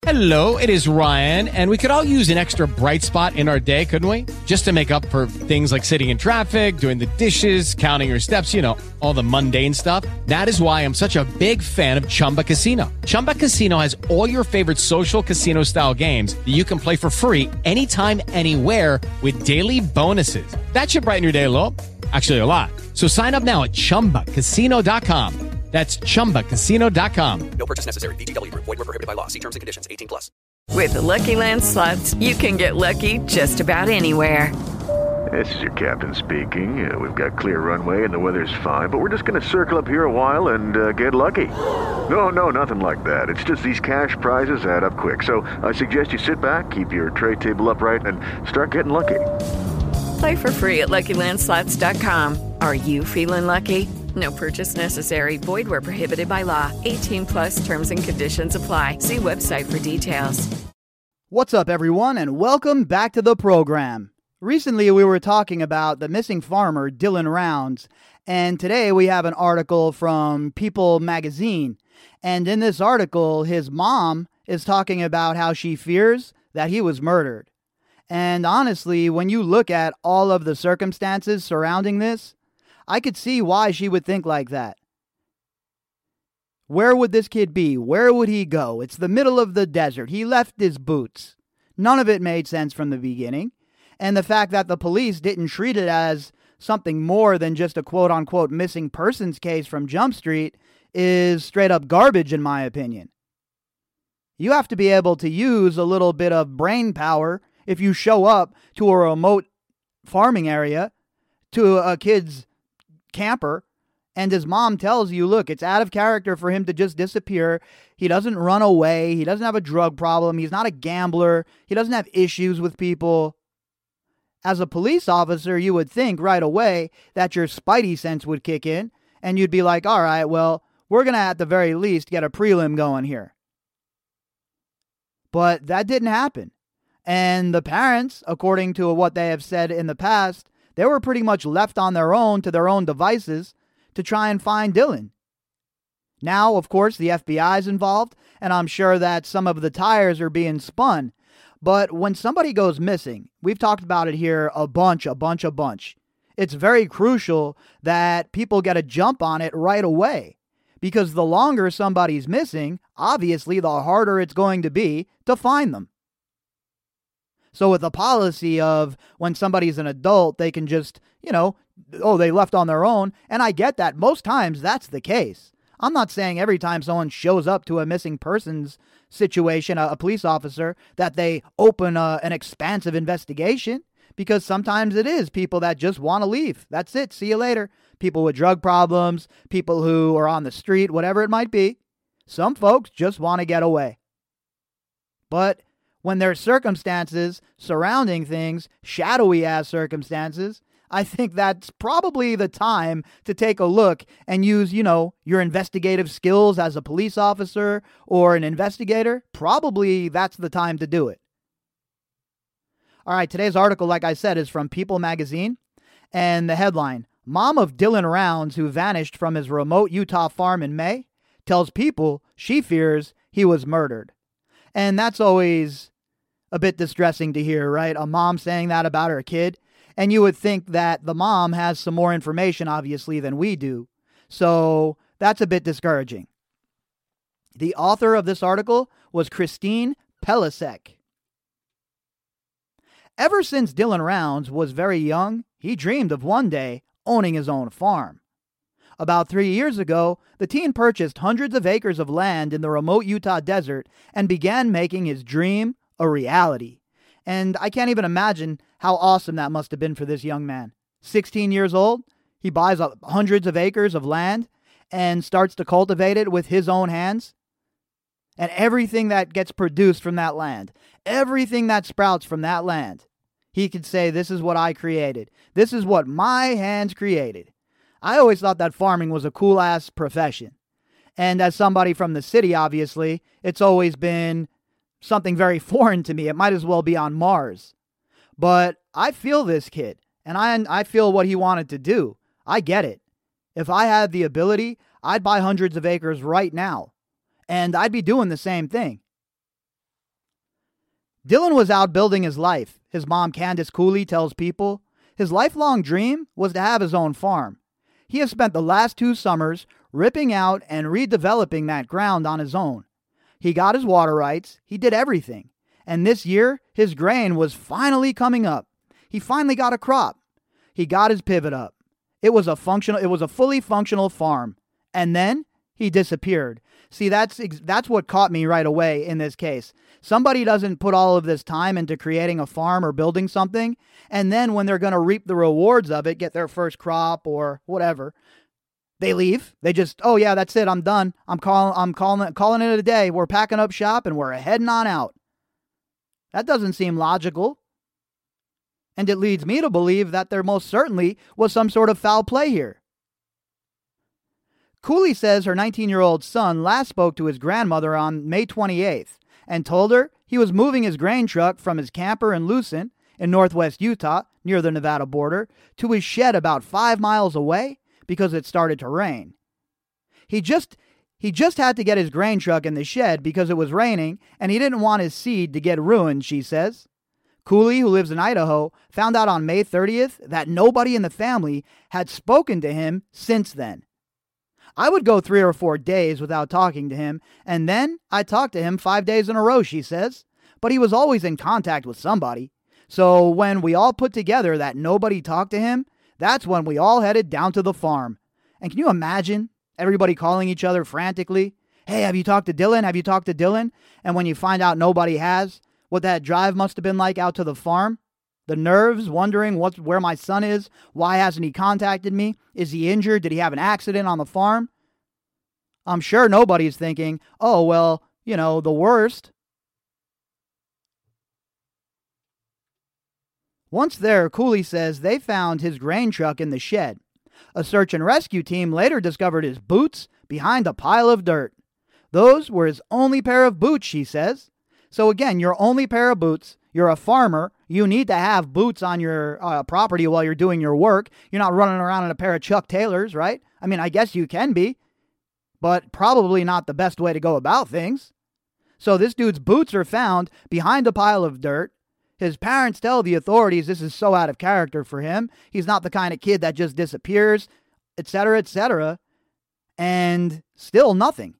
Hello, it is Ryan, and we could all use an extra bright spot in our day, couldn't we? Just to make up for things like sitting in traffic, doing the dishes, counting your steps, you know, all the mundane stuff. That is why I'm such a big fan of Chumba Casino. Chumba Casino has all your favorite social casino-style games that you can play for free anytime, anywhere with daily bonuses. That should brighten your day a little. Actually, a lot. So sign up now at ChumbaCasino.com. That's ChumbaCasino.com. No purchase necessary. VGW Group. Void where prohibited by law. See terms and conditions. 18+. With the Lucky Land Slots, you can get lucky just about anywhere. This is your captain speaking. We've got clear runway and the weather's fine, but we're just going to circle up here a while and get lucky. No, nothing like that. It's just these cash prizes add up quick. So I suggest you sit back, keep your tray table upright, and start getting lucky. Play for free at LuckyLandSlots.com. Are you feeling lucky? No purchase necessary. Void where prohibited by law. 18+ terms and conditions apply. See website for details. What's up, everyone, and welcome back to the program. Recently, we were talking about the missing farmer, Dylan Rounds, and today we have an article from People magazine. And in this article, his mom is talking about how she fears that he was murdered. And honestly, when you look at all of the circumstances surrounding this, I could see why she would think like that. Where would this kid be? Where would he go? It's the middle of the desert. He left his boots. None of it made sense from the beginning. And the fact that the police didn't treat it as something more than just a quote-unquote missing persons case from Jump Street is straight up garbage, in my opinion. You have to be able to use a little bit of brain power if you show up to a remote farming area, to a kid's camper, and his mom tells you, look, it's out of character for him to just disappear. He doesn't run away. He doesn't have a drug problem. He's not a gambler. He doesn't have issues with people. As a police officer, you would think right away that your spidey sense would kick in, and you'd be like, all right, well, we're going to at the very least get a prelim going here. But that didn't happen. And the parents, according to what they have said in the past, they were pretty much left on their own to their own devices to try and find Dylan. Now, of course, the FBI is involved, and I'm sure that some of the tires are being spun. But when somebody goes missing, we've talked about it here a bunch. It's very crucial that people get a jump on it right away. Because the longer somebody's missing, obviously the harder it's going to be to find them. So with the policy of when somebody's an adult, they can just, they left on their own. And I get that. Most times that's the case. I'm not saying every time someone shows up to a missing persons situation, a police officer, that they open an expansive investigation. Because sometimes it is people that just want to leave. That's it. See you later. People with drug problems, people who are on the street, whatever it might be. Some folks just want to get away. But when there's circumstances surrounding things, shadowy-ass circumstances, I think that's probably the time to take a look and use, your investigative skills as a police officer or an investigator. Probably that's the time to do it. All right, today's article, like I said, is from People magazine. And the headline, Mom of Dylan Rounds, who vanished from his remote Utah farm in May, tells People she fears he was murdered. And that's always a bit distressing to hear, right? A mom saying that about her kid. And you would think that the mom has some more information, obviously, than we do. So that's a bit discouraging. The author of this article was Christine Pelisek. Ever since Dylan Rounds was very young, he dreamed of one day owning his own farm. About 3 years ago, the teen purchased hundreds of acres of land in the remote Utah desert and began making his dream a reality. And I can't even imagine how awesome that must have been for this young man. 16 years old, he buys hundreds of acres of land and starts to cultivate it with his own hands. And everything that gets produced from that land, everything that sprouts from that land, he could say, this is what I created. This is what my hands created. I always thought that farming was a cool-ass profession. And as somebody from the city, obviously, it's always been something very foreign to me. It might as well be on Mars. But I feel this kid, and I feel what he wanted to do. I get it. If I had the ability, I'd buy hundreds of acres right now. And I'd be doing the same thing. Dylan was out building his life. His mom, Candace Cooley, tells People his lifelong dream was to have his own farm. He has spent the last 2 summers ripping out and redeveloping that ground on his own. He got his water rights. He did everything. And this year, his grain was finally coming up. He finally got a crop. He got his pivot up. It was a fully functional farm. And then he disappeared. See, that's what caught me right away in this case. Somebody doesn't put all of this time into creating a farm or building something, and then when they're going to reap the rewards of it, get their first crop or whatever, they leave. They just, oh yeah, that's it. I'm done. I'm calling it a day. We're packing up shop and we're heading on out. That doesn't seem logical. And it leads me to believe that there most certainly was some sort of foul play here. Cooley says her 19-year-old son last spoke to his grandmother on May 28th and told her he was moving his grain truck from his camper in Lucent in northwest Utah, near the Nevada border, to his shed about 5 miles away because it started to rain. He just had to get his grain truck in the shed because it was raining and he didn't want his seed to get ruined, she says. Cooley, who lives in Idaho, found out on May 30th that nobody in the family had spoken to him since then. I would go 3 or 4 days without talking to him, and then I talked to him 5 days in a row, she says. But he was always in contact with somebody. So when we all put together that nobody talked to him, that's when we all headed down to the farm. And can you imagine everybody calling each other frantically? Hey, have you talked to Dylan? Have you talked to Dylan? And when you find out nobody has, what that drive must have been like out to the farm? The nerves, wondering where my son is. Why hasn't he contacted me? Is he injured? Did he have an accident on the farm? I'm sure nobody's thinking, oh, well, the worst. Once there, Cooley says they found his grain truck in the shed. A search and rescue team later discovered his boots behind a pile of dirt. Those were his only pair of boots, she says. So again, your only pair of boots. You're a farmer. You need to have boots on your property while you're doing your work. You're not running around in a pair of Chuck Taylors, right? I mean, I guess you can be, but probably not the best way to go about things. So this dude's boots are found behind a pile of dirt. His parents tell the authorities this is so out of character for him. He's not the kind of kid that just disappears, etc., etc. And still nothing.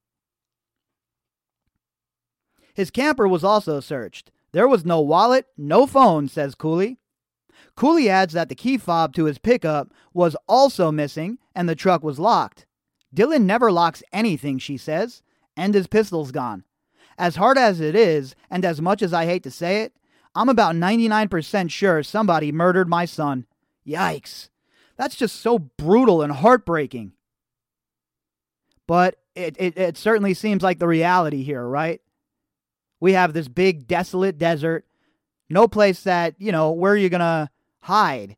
His camper was also searched. There was no wallet, no phone, says Cooley. Cooley adds that the key fob to his pickup was also missing and the truck was locked. Dylan never locks anything, she says, and his pistol's gone. As hard as it is, and as much as I hate to say it, I'm about 99% sure somebody murdered my son. Yikes. That's just so brutal and heartbreaking. But it certainly seems like the reality here, right? We have this big, desolate desert. No place that, where are you going to hide?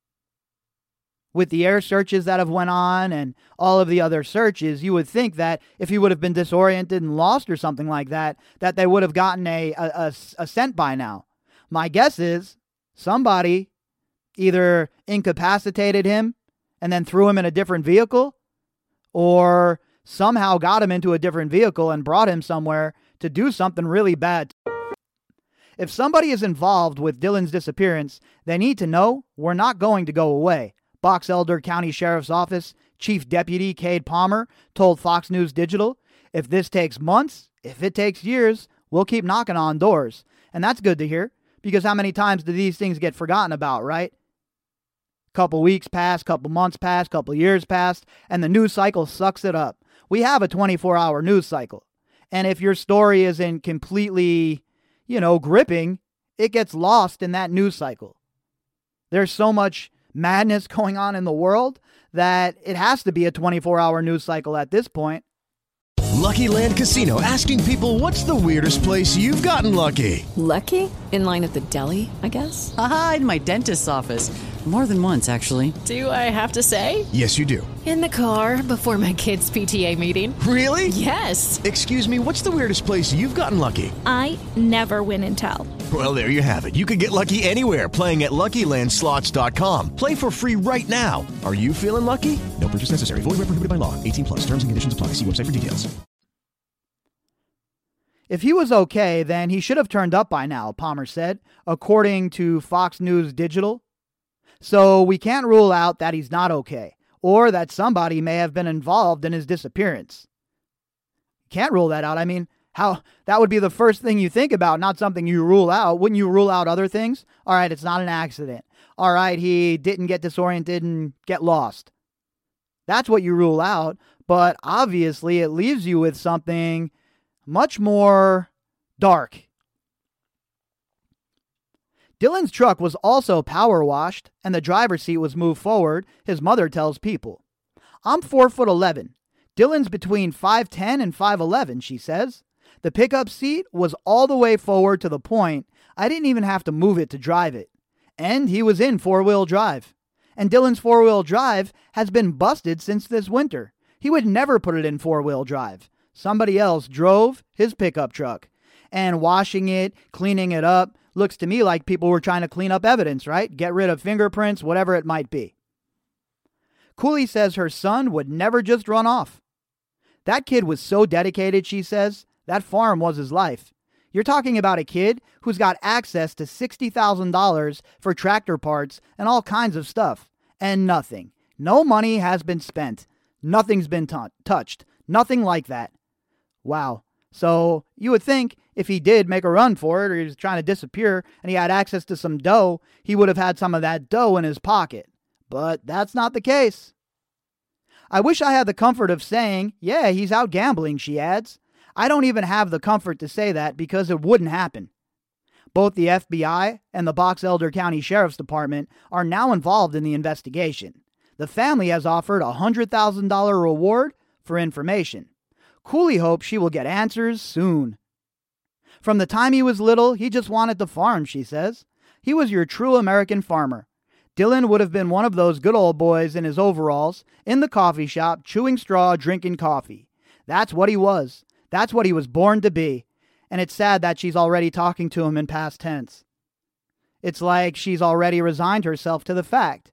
With the air searches that have went on and all of the other searches, you would think that if he would have been disoriented and lost or something like that they would have gotten a scent by now. My guess is somebody either incapacitated him and then threw him in a different vehicle, or somehow got him into a different vehicle and brought him somewhere to do something really bad. If somebody is involved with Dylan's disappearance, they need to know we're not going to go away. Box Elder County Sheriff's Office Chief Deputy Cade Palmer told Fox News Digital, if this takes months, if it takes years, we'll keep knocking on doors. And that's good to hear, because how many times do these things get forgotten about, right? Couple weeks pass, couple months pass, couple years pass, and the news cycle sucks it up. We have a 24-hour news cycle. And if your story isn't completely, gripping, it gets lost in that news cycle. There's so much madness going on in the world that it has to be a 24-hour news cycle at this point. Lucky Land Casino, asking people, what's the weirdest place you've gotten lucky? Lucky? In line at the deli, I guess? Aha, in my dentist's office. More than once, actually. Do I have to say? Yes, you do. In the car before my kids' PTA meeting. Really? Yes. Excuse me, what's the weirdest place you've gotten lucky? I never win and tell. Well, there you have it. You can get lucky anywhere, playing at LuckyLandSlots.com. Play for free right now. Are you feeling lucky? No purchase necessary. Void where prohibited by law. 18+. Terms and conditions apply. See website for details. If he was okay, then he should have turned up by now, Palmer said, according to Fox News Digital. So we can't rule out that he's not okay, or that somebody may have been involved in his disappearance. Can't rule that out. I mean, how that would be the first thing you think about, not something you rule out. Wouldn't you rule out other things? All right, it's not an accident. All right, he didn't get disoriented and get lost. That's what you rule out, but obviously it leaves you with something much more dark. Dylan's truck was also power washed, and the driver's seat was moved forward, his mother tells People. I'm 4'11". Dylan's between 5'10" and 5'11", she says. The pickup seat was all the way forward to the point I didn't even have to move it to drive it. And he was in four-wheel drive. And Dylan's four-wheel drive has been busted since this winter. He would never put it in four-wheel drive. Somebody else drove his pickup truck. And washing it, cleaning it up, looks to me like people were trying to clean up evidence, right? Get rid of fingerprints, whatever it might be. Cooley says her son would never just run off. That kid was so dedicated, she says. That farm was his life. You're talking about a kid who's got access to $60,000 for tractor parts and all kinds of stuff. And nothing. No money has been spent. Nothing's been touched. Nothing like that. Wow. So you would think if he did make a run for it, or he was trying to disappear and he had access to some dough, he would have had some of that dough in his pocket. But that's not the case. I wish I had the comfort of saying, yeah, he's out gambling, she adds. I don't even have the comfort to say that because it wouldn't happen. Both the FBI and the Box Elder County Sheriff's Department are now involved in the investigation. The family has offered a $100,000 reward for information. Cooley hopes she will get answers soon. From the time he was little, he just wanted to farm, she says. He was your true American farmer. Dylan would have been one of those good old boys in his overalls, in the coffee shop, chewing straw, drinking coffee. That's what he was. That's what he was born to be. And it's sad that she's already talking to him in past tense. It's like she's already resigned herself to the fact.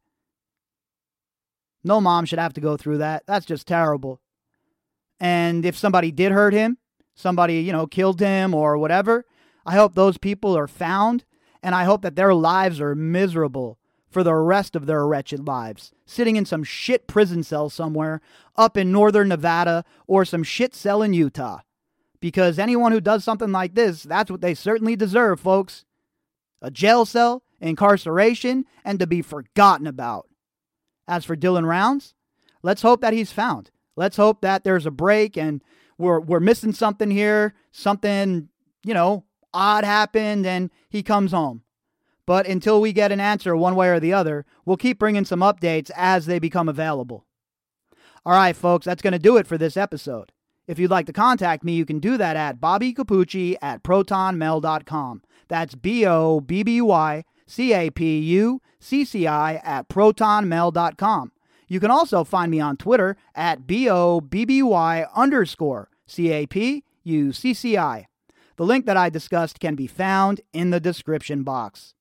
No mom should have to go through that. That's just terrible. And if somebody did hurt him, somebody, killed him or whatever, I hope those people are found, and I hope that their lives are miserable for the rest of their wretched lives, sitting in some shit prison cell somewhere up in northern Nevada or some shit cell in Utah. Because anyone who does something like this, that's what they certainly deserve, folks. A jail cell, incarceration, and to be forgotten about. As for Dylan Rounds, let's hope that he's found. Let's hope that there's a break and we're missing something here. Something, odd happened and he comes home. But until we get an answer one way or the other, we'll keep bringing some updates as they become available. All right, folks, that's going to do it for this episode. If you'd like to contact me, you can do that at bobbycapucci@protonmail.com. That's BOBBYCAPUCCI@protonmail.com. You can also find me on Twitter at BOBBY_CAPUCCI. The link that I discussed can be found in the description box.